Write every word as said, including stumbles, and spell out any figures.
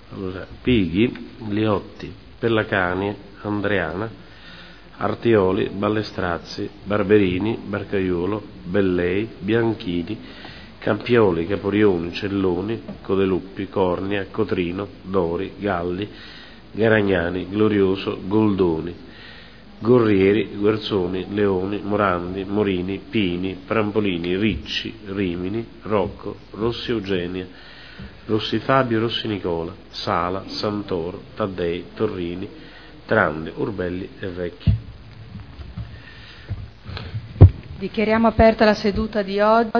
Allora, Pighi, Liotti, Pellacani, Andreana, Artioli, Ballestrazzi, Barberini, Barcaiuolo, Bellei, Bianchini, Campioli, Caporioni, Celloni, Codeluppi, Cornia, Cotrino, Dori, Galli, Garagnani, Glorioso, Goldoni, Gorrieri, Guerzoni, Leoni, Morandi, Morini, Pini, Prampolini, Ricci, Rimini, Rocco, Rossi Eugenia, Rossi Fabio, Rossi Nicola, Sala, Santoro, Taddei, Torrini, Trande, Urbelli e Vecchi. Dichiariamo aperta la seduta di oggi.